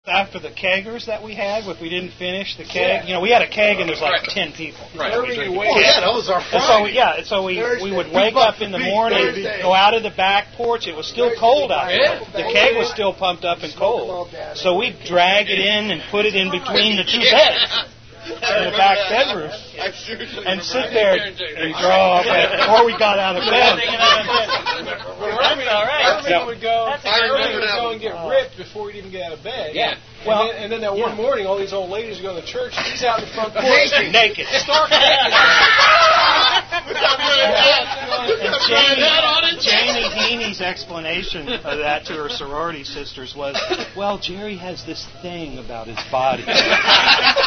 After the keggers that we had, if we didn't finish the keg, we had a keg and there's like 10 people. Right. That was our Friday. So we would wake up in the morning, go out of the back porch. It was still cold out there. The keg was still pumped up and cold. So we'd drag it in and put it in between the two beds in the back bedroom and sit there and draw up before we got out of bed. Irving would go and get ripped before he'd even get out of bed. Yeah. And then that one morning, all these old ladies would go to church. He's out in the front porch. Naked. Stark naked. Janie Heaney's explanation of that to her sorority sisters was, well, Jerry has this thing about his body.